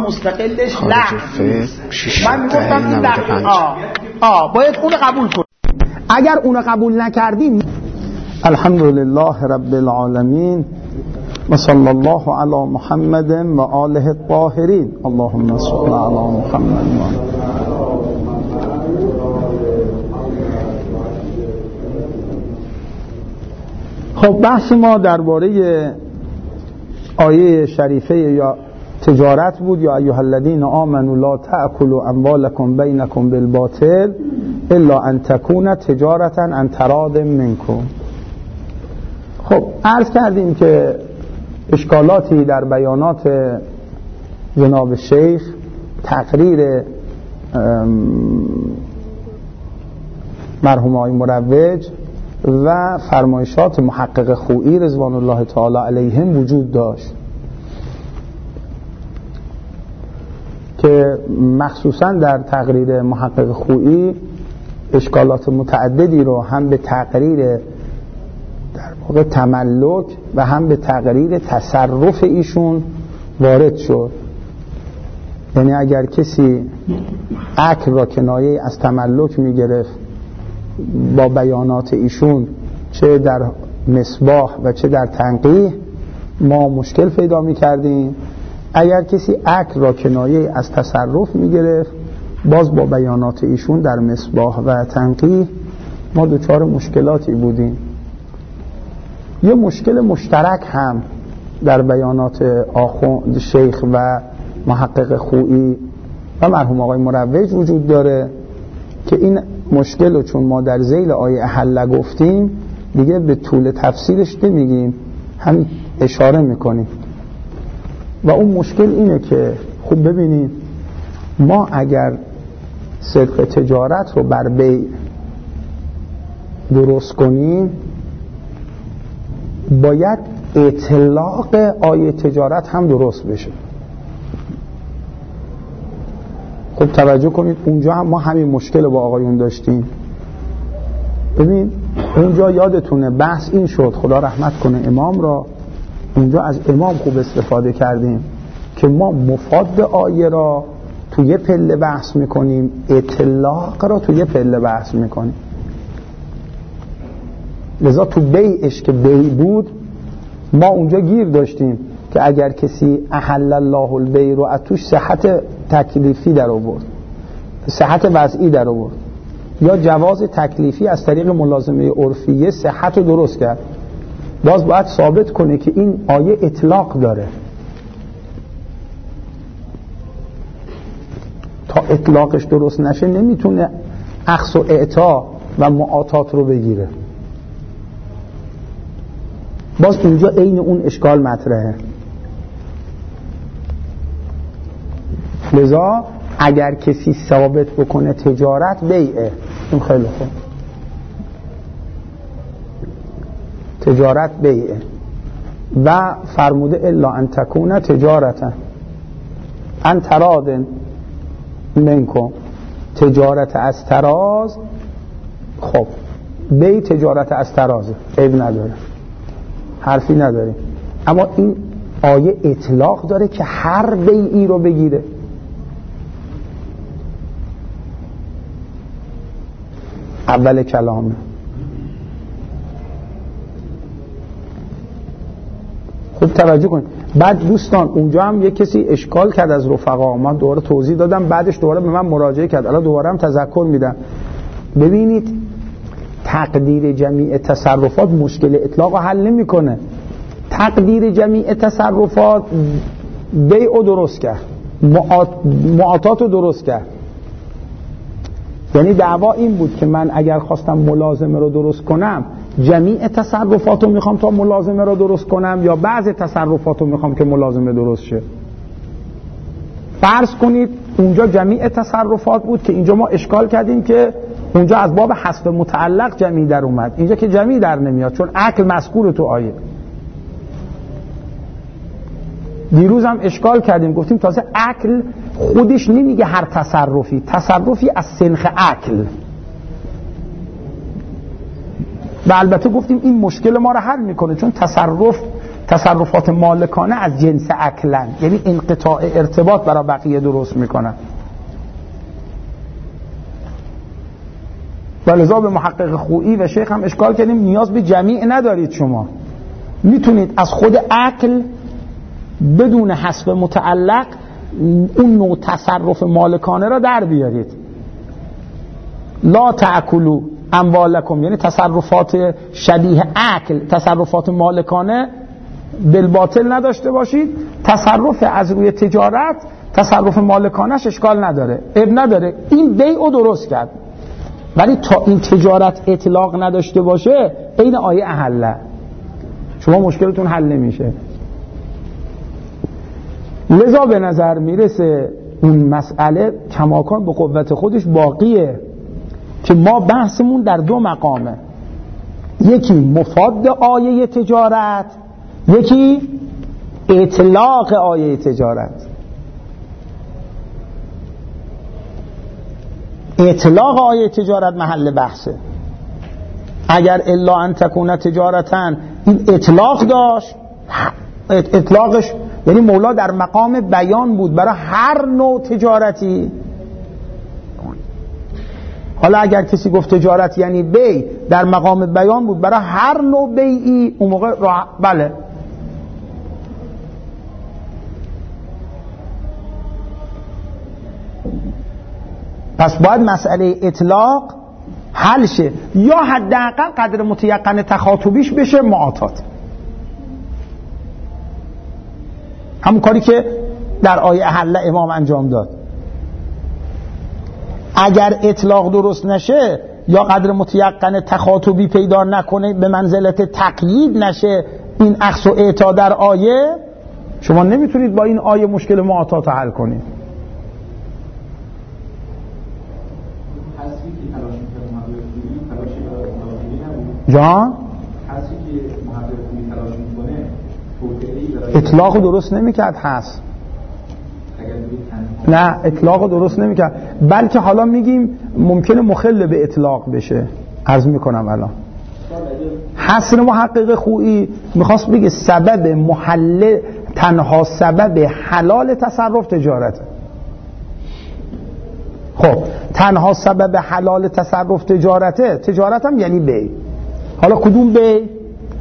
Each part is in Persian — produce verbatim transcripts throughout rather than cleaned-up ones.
مستقلش لغو. من میگفتم این لغو آه آه باید اون قبول کنیم. اگر اون قبول نکردیم الحمدلله رب العالمین و صلی الله علی محمد و آله الطاهرین. اللهم صل علی محمد. خب بحث ما درباره آیه شریفه یا تجارت بود، یا ایها الذین آمنوا لا تأکلوا اموالکم بینکم بالباطل الا ان تکون تجارتا عن تراض منکم. خب عرض کردیم که اشکالاتی در بیانات جناب شیخ، تقریر مرحوم آقای مروج و فرمایشات محقق خویی رضوان الله تعالی علیهم وجود داشت که مخصوصا در تقریر محقق خویی اشکالات متعددی رو هم به تقریر در واقع تملک و هم به تقریر تصرف ایشون وارد شد. یعنی اگر کسی اکل را کنایه از تملک می گرفت با بیانات ایشون چه در مصباح و چه در تنقیح ما مشکل پیدا می کردیم. اگر کسی اکل را کنایه از تصرف می گرفت باز با بیانات ایشون در مصباح و تنقیح ما دچار مشکلاتی بودیم. یه مشکل مشترک هم در بیانات آخوند شیخ و محقق خویی و مرحوم آقای مروج وجود داره که این مشکل رو چون ما در ذیل آیه احل گفتیم دیگه به طول تفسیرش نمیگیم، هم اشاره میکنیم. و اون مشکل اینه که خوب ببینید ما اگر صدق تجارت رو بر بیع درست کنیم باید اطلاق آیه تجارت هم درست بشه. خب توجه کنید اونجا هم ما همین مشکل با آقایون داشتیم. ببین اونجا یادتونه بحث این شد، خدا رحمت کنه امام را، اونجا از امام خوب استفاده کردیم که ما مفاد آیه را توی پله بحث میکنیم، اطلاق را توی پله بحث میکنیم. لذا تو بیعش که بیع بود ما اونجا گیر داشتیم که اگر کسی احل الله البیع رو از توش صحت تکلیفی در آورد، صحت وضعی در آورد، یا جواز تکلیفی از طریق ملازمه عرفیه صحت رو درست کرد، باز باید ثابت کنه که این آیه اطلاق داره. تا اطلاقش درست نشه نمیتونه اخذ و اعطا و معاطات رو بگیره. باز اونجا عین اون اشکال مطرحه. لذا اگر کسی ثابت بکنه تجارت بیعه، اون خیلی خوب، تجارت بیعه و فرموده الا ان تکون تجارتا ان تراض منکم، تجارت از تراز. خب بیع تجارت از ترازه، عیب نداره، حرفی نداره، اما این آیه اطلاق داره که هر بیعی رو بگیره. اول کلامه. خوب توجه کنید. بعد دوستان اونجا هم یک کسی اشکال کرد از رفقا، من دوباره توضیح دادم، بعدش دوباره به من مراجعه کرد، الان دوباره هم تذکر میدم. ببینید تقدیر جمیع تصرفات مشکل اطلاق رو حل نمیکنه. تقدیر جمیع تصرفات بیع رو درست کرد، معاطات رو درست کرد. یعنی دعوا این بود که من اگر خواستم ملازمه رو درست کنم جمیع تصرفات رو میخوام تا ملازمه رو درست کنم یا بعض تصرفات رو میخوام که ملازمه درست شه. فرض کنید اونجا جمیع تصرفات بود که اینجا ما اشکال کردیم که اونجا از باب حذف متعلق جمیع در اومد، اینجا که جمیع در نمیاد چون عقل مذکور تو آیه. دیروز هم اشکال کردیم گفتیم تازه عقل خودش نمیگه هر تصرفی، تصرفی از سنخ عقل. و البته گفتیم این مشکل ما رو حل میکنه چون تصرف تصرفات مالکانه از جنس عقلن، یعنی انقطاع ارتباط برای بقیه درست میکنن. ولذا به محقق خویی و شیخ هم اشکال کردیم نیاز به جمیع ندارید، شما میتونید از خود عقل بدون حسب متعلق اون نوع تصرف مالکانه را در بیارید. لا تأکلوا اموالکم، یعنی تصرفات شبیه عقل، تصرفات مالکانه بالباطل نداشته باشید. تصرف از روی تجارت، تصرف مالکانش اشکال نداره، اب نداره، این بیعو درست کرد. ولی تا این تجارت اطلاق نداشته باشه این آیه احله، شما مشکلتون حل نمیشه. لذا به نظر میرسه این مسئله کماکان به قوت خودش باقیه که ما بحثمون در دو مقامه، یکی مفاد آیه تجارت، یکی اطلاق آیه تجارت. اطلاق آیه تجارت محل بحثه. اگر الا ان تکون تجارتن این اطلاق داشت، اطلاقش یعنی مولا در مقام بیان بود برای هر نوع تجارتی. حالا اگر کسی گفت تجارت یعنی بی، در مقام بیان بود برای هر نوع بیعی، اون موقع را بله. پس باید مسئله اطلاق حل شه، یا حداقل قدر متیقن تخاطبیش بشه معاطات. همون کاری که در آیه احله امام انجام داد. اگر اطلاق درست نشه یا قدر متیقن تخاطبی پیدا نکنه، به منزلت تقیید نشه این اخذ و اعطا در آیه، شما نمیتونید با این آیه مشکل معاطات حل کنید. جان اطلاق درست نمیکرد، هست نه اطلاق درست نمیکرد، بلکه حالا میگیم ممکنه مخل به اطلاق بشه. عرض میکنم الان حسن محقق خویی میخواست بگه سبب محل، تنها سبب حلال تصرف تجارته. خب تنها سبب حلال تصرف تجارته، تجارت هم یعنی بی. حالا کدوم بی؟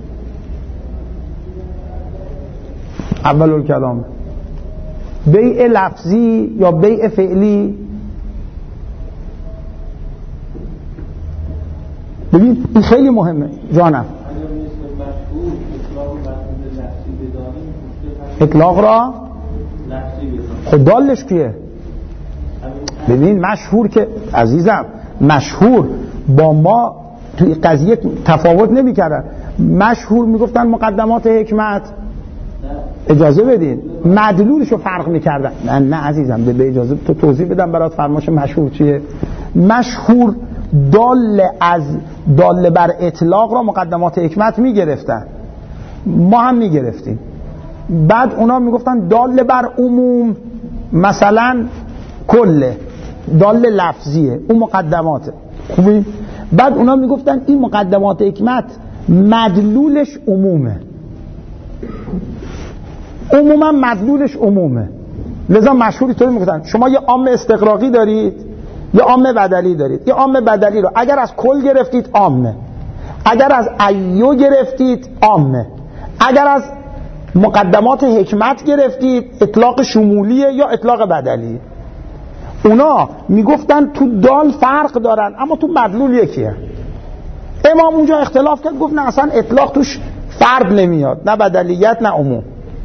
اول الکلام بیع لفظی یا بیع فعلی؟ ببین این خیلی مهمه جانم. اطلاق را خود دالش کیه؟ ببین مشهور که عزیزم، مشهور با ما توی قضیه تفاوت نمی کردن. مشهور میگفتن مقدمات حکمت، اجازه بدین، مدلولشو فرق میکردن. نه نه عزیزم، به اجازه تو توضیح بدم برات فرماش مشهور چیه. مشهور دال از دال بر اطلاق را مقدمات حکمت میگرفتن، ما هم میگرفتیم. بعد اونا میگفتن دال بر عموم، مثلا کله دال لفظیه، اون مقدماته. خوبی؟ بعد اونا میگفتن این مقدمات حکمت مدلولش عمومه، عموما مدلولش عمومه. لذا مشهوری طوری میگفتن شما یه عام استقراقی دارید، یه عام بدلی دارید. یه عام بدلی رو اگر از کل گرفتید عامه، اگر از ایو گرفتید عامه، اگر از مقدمات حکمت گرفتید اطلاق شمولیه یا اطلاق بدلیه. اونا میگفتن تو دال فرق دارن اما تو مدلول یکیه. امام اونجا اختلاف کرد، گفت نه اصلا اطلاق توش فرد نمیاد، نه بدلیت نه عموم،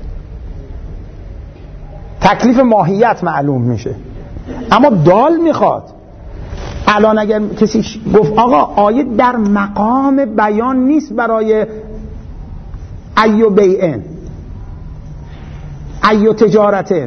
تکلیف ماهیت معلوم میشه، اما دال میخواد. الان اگر کسی گفت آقا آیه در مقام بیان نیست برای ایو بیعن ایو تجارتن،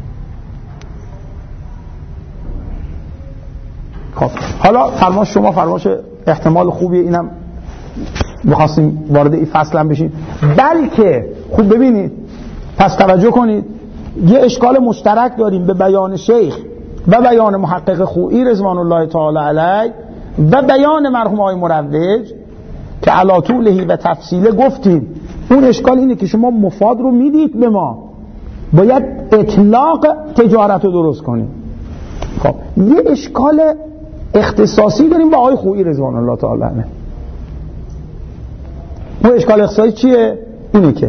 خب حالا فرماش شما فرماش احتمال خوبیه، اینم میخواستیم وارد این فصل هم بشیم. بلکه خوب ببینید، پس توجه کنید، یه اشکال مشترک داریم به بیان شیخ و بیان محقق خویی رضوان الله تعالی علیه و بیان مرحوم آقای مروج که علی طولهی و تفصیله گفتیم اون اشکال اینه که شما مفاد رو میدید به ما، باید اطلاق تجارت رو درست کنیم. خب یه اشکال اختصاصی داریم با آقای خویی رضوان الله تعالی عنه. اون اشکال اختصاصی چیه؟ اینه که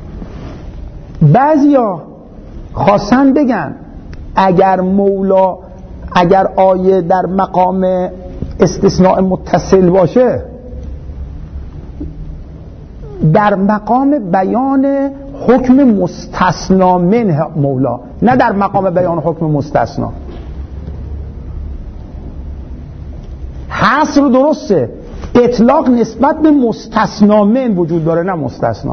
بعضیا خواستن بگن اگر مولا اگر آیه در مقام استثناء متصل باشه، در مقام بیان حکم مستثنا منه مولا، نه در مقام بیان حکم مستثنا. حصر درسته، اطلاق نسبت به مستثنا من وجود داره نه مستثنا.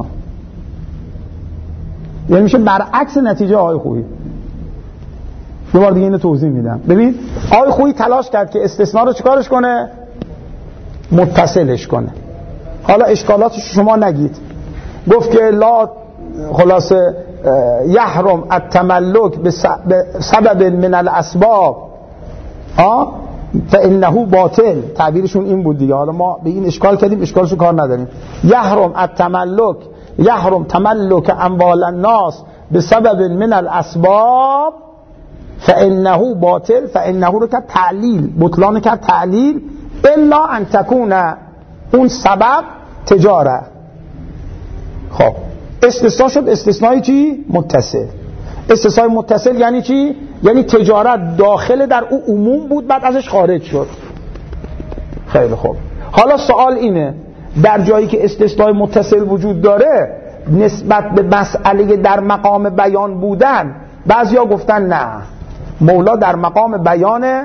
یعنی میشه برعکس نتیجه آقای خویی. یه بار دیگه اینو توضیح میدم. ببین آقای خویی تلاش کرد که استثناء رو چیکارش کنه؟ متصلش کنه. حالا اشکالاتش شما نگید. گفت که لا خلاصه یحرم التملک به سبب من الاسباب ها فانه باطل. تعبیرشون این بود دیگه. حالا ما به این اشکال کردیم، اشکالشو کار نداریم. یحرم التملک یحرم تملک اموال الناس به سبب من الاسباب فانه باطل. فانه رو کرد تعلیل، بطلان کرد تعلیل، الا ان تکون اون سبب تجاره. خب استثناء شد استثنای چی؟ متصل. استثنای متصل یعنی چی؟ یعنی تجارت داخل در او عموم بود بعد ازش خارج شد. خیلی خوب. حالا سوال اینه، در جایی که استثنای متصل وجود داره نسبت به مسئله در مقام بیان بودن، بعضیا گفتن نه، مولا در مقام بیان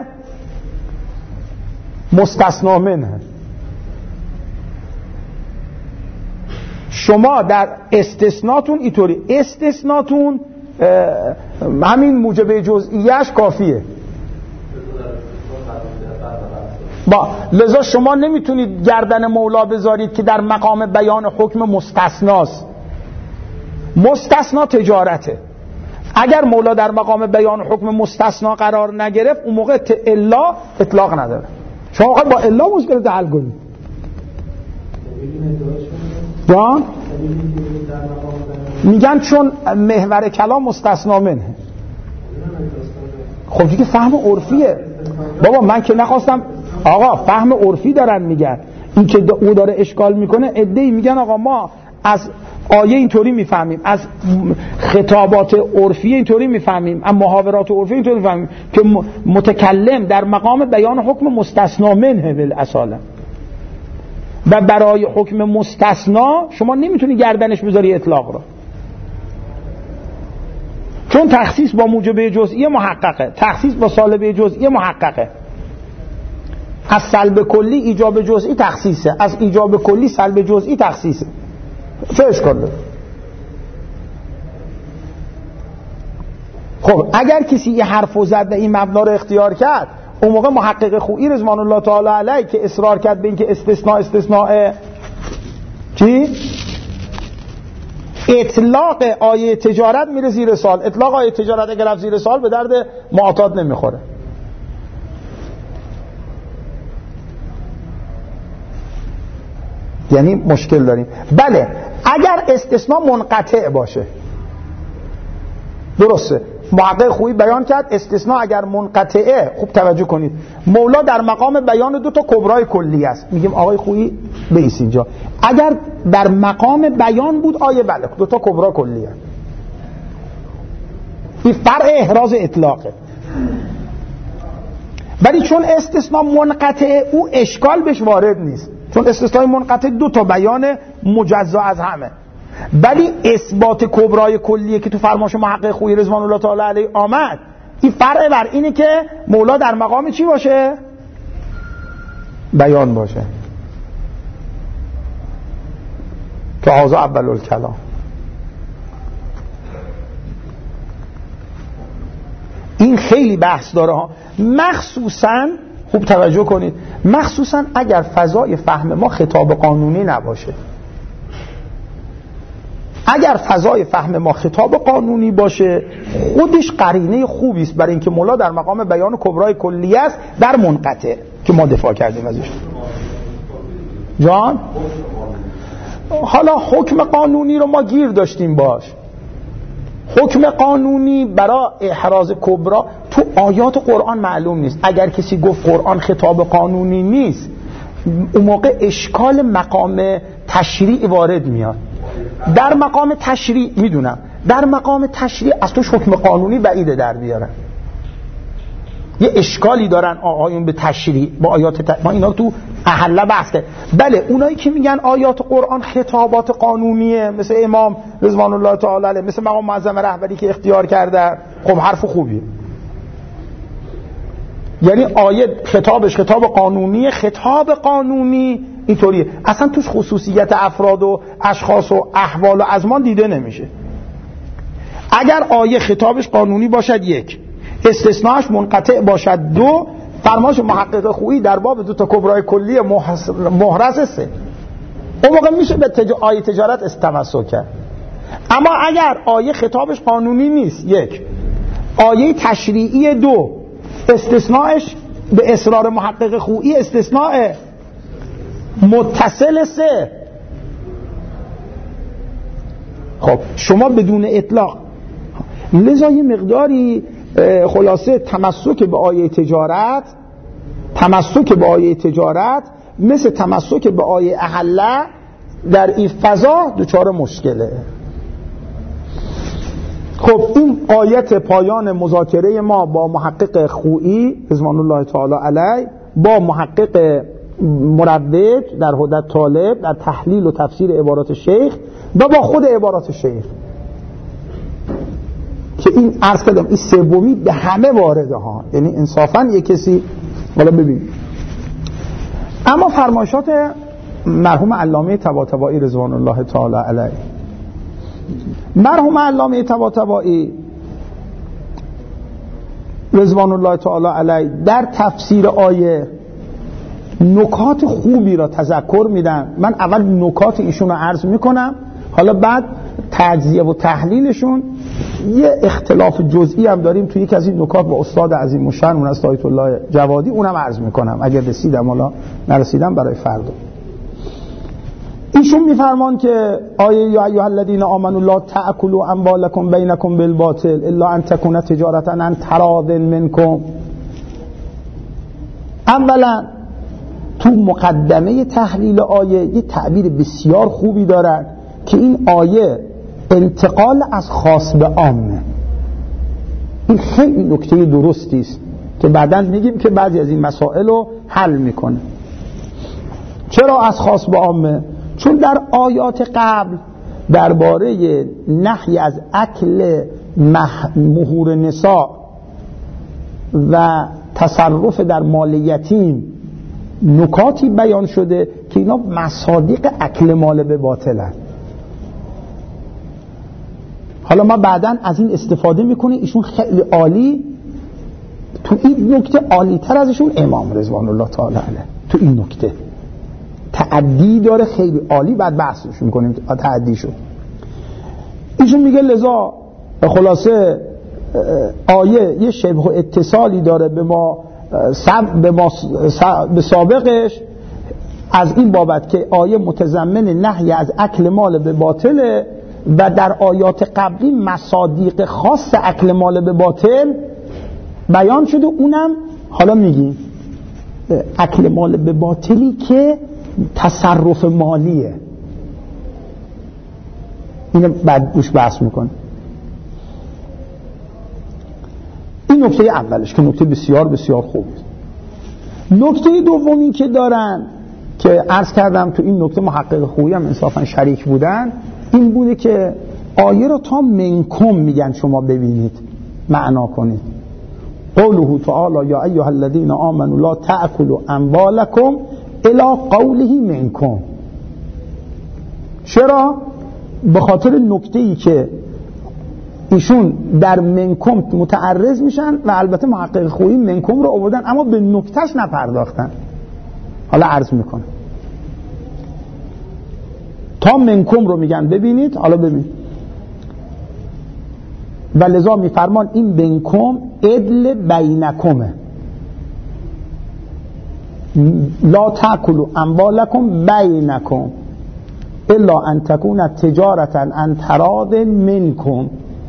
مستثنا منه. شما در استثناتون اینطوری، استثناتون همین موجب جزئیش کافیه. با لذا شما نمیتونید گردن مولا بذارید که در مقام بیان حکم مستثناست. مستثنا تجارته. اگر مولا در مقام بیان حکم مستثنا قرار نگرفت اون موقع الا اطلاق نداره. شما با الا مشکل حل کنید. جان میگن چون محور کلام مستثنا منه. خب دیگه فهم عرفیه بابا، من که نخواستم. آقا فهم عرفی دارن میگن. این که او داره اشکال میکنه، عده‌ای میگن آقا ما از آیه اینطوری میفهمیم، از خطابات عرفی اینطوری میفهمیم، از محاورات عرفی اینطوری میفهمیم که متکلم در مقام بیان حکم مستثنا منه بالاصاله، و برای حکم مستثنا شما نمیتونی گردنش بذاری اطلاق رو، چون تخصیص با موجب جزئی محققه، تخصیص با سالبه جزئی محققه. از سلب کلی ایجاب جزئی تخصیصه، از ایجاب کلی سلب جزئی تخصیصه. چه اشکال داره؟ خب اگر کسی یه حرفو زد و این مبنا رو اختیار کرد، اون موقع محقق خویی رضوان الله تعالی علیه که اصرار کرد به این که استثناء استثناء چی؟ اطلاق آیه تجارت میره زیر سوال. اطلاق آیه تجارت اگر رفت زیر سوال به درد معتاد نمیخوره. یعنی مشکل داریم. بله اگر استثناء منقطع باشه، درسته، محقق خویی بیان کرد استثناء اگر منقطعه، خوب توجه کنید، مولا در مقام بیان دو تا کبرای کلی است. میگیم آقای خویی بیس اینجا، اگر در مقام بیان بود آیه بله دو تا کبرا کلی است. این فرع احراز اطلاقه. ولی چون استثناء منقطعه او اشکال بهش وارد نیست، چون استثناء منقطع دو تا بیان مجزا از همه. ولی اثبات کبرای کلیه که تو فرمایش محقق خویی رضوان الله تعالی علیه آمد، این فرع بر اینه که مولا در مقام چی باشه؟ بیان باشه. که هذا اول الکلام. این خیلی بحث داره ها، مخصوصاً خوب توجه کنید، مخصوصاً اگر فضای فهم ما خطاب قانونی نباشه. اگر فضای فهم ما خطاب قانونی باشه خودش قرینه خوبی است برای اینکه مولا در مقام بیان کبرای کلی است در منقطع که ما دفاع کردیم ازش. جان حالا حکم قانونی رو ما گیر داشتیم باش. حکم قانونی برای احراز کبرا تو آیات قرآن معلوم نیست. اگر کسی گفت قرآن خطاب قانونی نیست، اون موقع اشکال مقام تشریع وارد میاد. در مقام تشریع میدونم، در مقام تشریع از توش حکم قانونی بعیده در بیارن. یه اشکالی دارن آقایون به تشریع با آیات ت... ما اینا تو احله بحثه. بله اونایی که میگن آیات قرآن خطابات قانونیه، مثل امام رضوان الله تعالی علیه، مثل مقام معظم رهبری که اختیار کرده، خب حرف خوبیه. یعنی آیه خطابش خطاب قانونیه، خطاب قانونی اینطوریه، اصلا توش خصوصیت افراد و اشخاص و احوال و ازمان دیده نمیشه. اگر آیه خطابش قانونی باشد یک، استثناءش منقطع باشد دو، فرمایش محقق خویی در باب دو تا کبرای کلی محرز سه، اون موقع میشه به تج... آیه تجارت استمسک کرد. اما اگر آیه خطابش قانونی نیست یک، آیه تشریعی دو، استثناءش به اصرار محقق خویی استثناء متصل سه، خب شما بدون اطلاق لذا یه مقداری خلاصه تمسک به آیه تجارت، تمسک به آیه تجارت مثل تمسک به آیه احله در این فضا دچار مشکله. خب این آیت پایان مذاکره ما با محقق خویی رضوان الله تعالی علیه، با محقق مروج در هدت طالب در تحلیل و تفسیر عبارات شیخ و با خود عبارات شیخ که این عرض کردم این سومی به همه وارده ها، یعنی انصافا یک کسی حالا ببین. اما فرمایشات مرحوم علامه طباطبایی رضوان الله تعالی علیه، مرحوم علامه طباطبایی رضوان الله تعالی علیه در تفسیر آیه نکات خوبی را تذکر میدن. من اول نکات ایشون رو عرض میکنم، حالا بعد تجزیه و تحلیلشون. یه اختلاف جزئی هم داریم توی یک از این نکات با استاد عظیم الشأن اون است آیت الله جوادی، اونم عرض میکنم اگر رسیدم، حالا نرسیدم برای فردا. ایشون میفرمان که آیه یا ایها الذین آمنوا لا تأکلوا اموالکم بینکم بالباطل الا ان تکون تجارة عن تراض منکم. اولا تو مقدمه تحلیل آیه یه تعبیر بسیار خوبی دارن که این آیه انتقال از خاص به عامه. این خیلی نکته درستی است که بعداً میگیم که بعضی از این مسائل رو حل میکنه. چرا از خاص به عامه؟ چون در آیات قبل درباره نهی از اکل مهور نساء و تصرف در مال یتیم نکاتی بیان شده که اینا مصادیق اکل مال به باطلن. حالا ما بعداً از این استفاده میکنه. ایشون خیلی عالی تو این نکته، عالی تر ازشون امام رضوان الله تعالی علیه تو این نکته تعدی داره، خیلی عالی. بعد بحثش میکنیم تعدی شد. ایشون میگه لذا خلاصه آیه یه شبه اتصالی داره به ما سب به, ما به سابقش، از این بابت که آیه متضمن نهی از اکل مال به باطله و در آیات قبلی مصادیق خاص اکل مال به باطل بیان شده. اونم حالا میگیم اکل مال به باطلی که تصرف مالیه، اینو بعد روش بحث میکنه. این نکته اولش که نکته بسیار بسیار خوب است. نکته دومی که دارن که عرض کردم تو این نکته محقق خویی هم انصافا شریک بودن، این بوده که آیه رو تا منکم میگن شما ببینید معنا کنید. قوله تعالی یا ایها الذین آمنوا لا تأکلوا اموالکم الی قوله منکم. چرا؟ به خاطر نکته‌ای که ایشون در منکم متعرض میشن و البته محقق خویی منکم رو آوردن اما به نکتهش نپرداختن. حالا عرض میکنه تا منکم رو میگن ببینید. حالا ببین و لذا میفرمان این منکم عدل بینکمه، لا تأکلوا اموالکم بینکم. الا ان تکون تجارتا عن تراض منکم.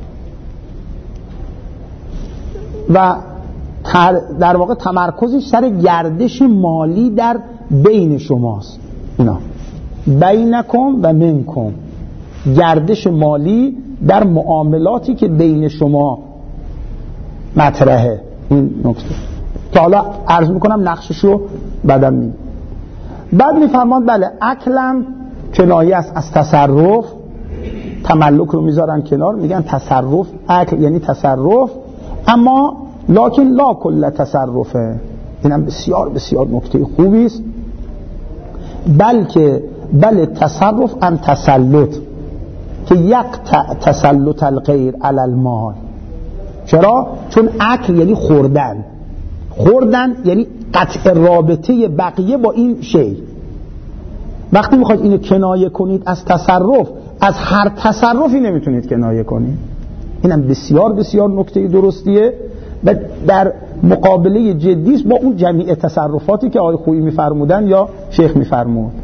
و در واقع تمرکزش سر گردش مالی در بین شماست. اینا بینکم و منکم، گردش مالی در معاملاتی که بین شما مطرحه. این نکته که حالا عرض میکنم نقششو بعدم می بعد میفرمان بله اکلم کنایه است از تصرف، تملک رو میذارن کنار، میگن تصرف، اکل یعنی تصرف، اما لکن لا کل تصرفه. اینم بسیار بسیار نکته خوبی است. بلکه بله تصرف ان تسلط که یک تسلط الغیر علی المال. چرا؟ چون اکل یعنی خوردن، خوردن یعنی قطع رابطه بقیه با این شی. وقتی میخواید اینو کنایه کنید از تصرف، از هر تصرفی نمیتونید کنایه کنید. اینم بسیار بسیار نکته درستیه و در مقابله جدی است با اون جمیع تصرفاتی که آقای خویی میفرمودن یا شیخ میفرمود.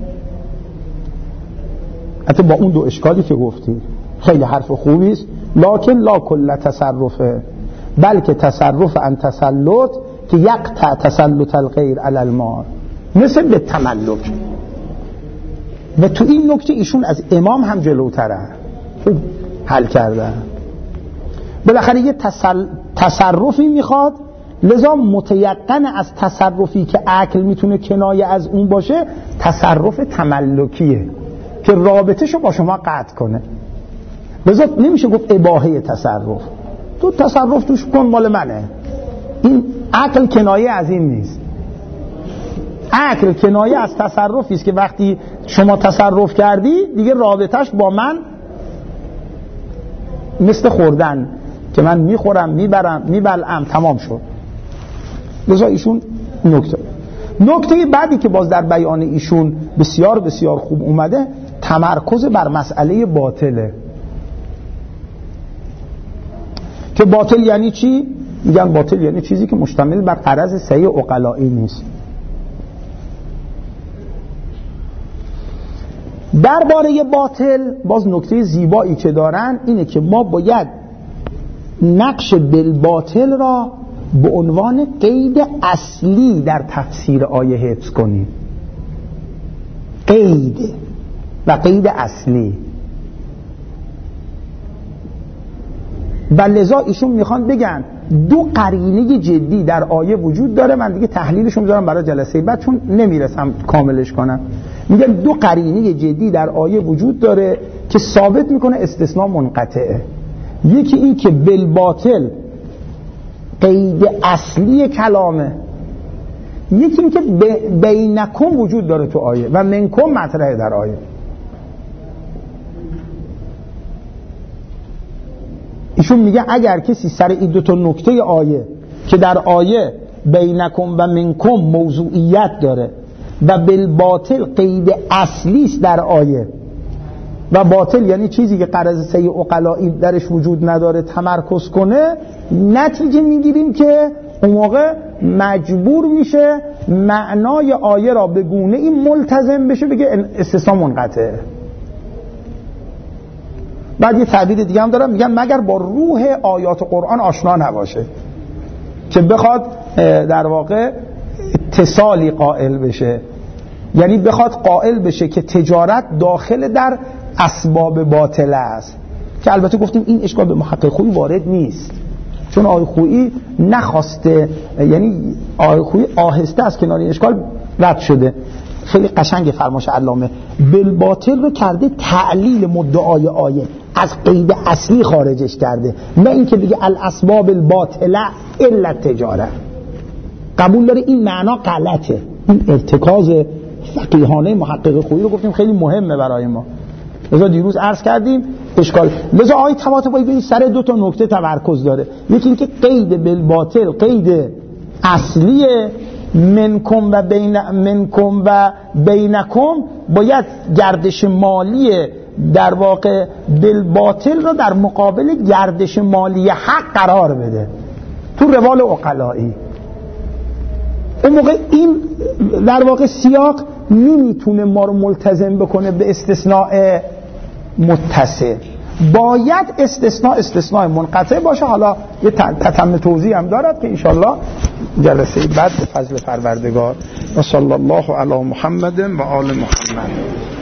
حتی با اون دو اشکالی که گفتید خیلی حرف خوبی است. لکن لا کل تصرفه بلکه تصرف ان تسلط که یقطع تسلط الغیر علی المال، مثل به تملک. و تو این نکته ایشون از امام هم جلوتره، خوب حل کردن. بالاخره یه تسل... تصرفی میخواد، لذا متیقن از تصرفی که عقل میتونه کنایه از اون باشه تصرف تملکیه که رابطهشو با شما قطع کنه. لذا نمیشه گفت اباحه تصرف، تو تصرف توش کن مال منه. این عقل کنایه از این نیست. عقل کنایه از تصرفی است که وقتی شما تصرف کردی دیگه رابطهش با من مثل خوردن که من میخورم میبرم میبلعم تمام شد. لذا ایشون نکته نکته بعدی که باز در بیان ایشون بسیار بسیار خوب اومده تمرکز بر مسئله باطله. که باطل یعنی چی؟ میگن باطل یعنی چیزی که مشتمل بر غرض صحیح عقلائی نیست. درباره باطل باز نکته زیبایی که دارن اینه که ما باید نقش بالباطل را به عنوان قید اصلی در تفسیر آیه حفظ کنیم. قید و قید اصلی. و لذا ایشون میخوان بگن دو قرینه جدی در آیه وجود داره. من دیگه تحلیلشون میذارم برای جلسه بعد چون نمیرسم کاملش کنم. میگن دو قرینه جدی در آیه وجود داره که ثابت میکنه استثناء منقطعه. یکی این که بالباطل قید اصلی کلامه، یکی این که بینکم وجود داره تو آیه و منکم مطرحه در آیه. ایشون میگه اگر کسی سر این دو تا نکته آیه که در آیه بینکم و منکم موضوعیت داره و بالباطل قید اصلی است در آیه، و باطل یعنی چیزی که غرض صحیح عقلائی درش وجود نداره، تمرکز کنه، نتیجه میگیریم که اون موقع مجبور میشه معنای آیه را به گونه این ملتزم بشه بگه استثناء منقطعه. بعد یه تعبیر دیگه هم دارم، میگن مگر با روح آیات قرآن آشنا نباشه که بخواد در واقع اتصالی قائل بشه، یعنی بخواد قائل بشه که تجارت داخل در اسباب باطل است. که البته گفتیم این اشکال به محقق خویی وارد نیست، چون آقای خویی نخواسته، یعنی آقای خویی آهسته از کنار این اشکال رد شده. خیلی قشنگ فرماش علامه بالباطل رو کرده تعلیل مدعای آیه، از قید اصلی خارجش کرده، نه اینکه بگه الاسباب الباطله الا تجاره. قبول داره این معنا غلطه. این ارتکاز فقیهانه محقق خویی رو گفتیم خیلی مهمه برای ما. لذا دیروز عرض کردیم اشکال. لذا آیه طباطبایی به این سر دو تا نکته تمرکز داره. یکی اینکه قید بالباطل قید اصلی منکم و بین منکم و بینکم باید گردش مالی در واقع بالباطل را در مقابل گردش مالی حق قرار بده تو روال عقلائی. اون موقع این در واقع سیاق نمیتونه ما رو ملتزم بکنه به استثناء متصل، باید استثناء استثناء منقطع باشه. حالا یه تتمه توضیح هم دارد که انشالله جلسه بعد به فضل پروردگار. و صلی الله علی محمد و آل محمد.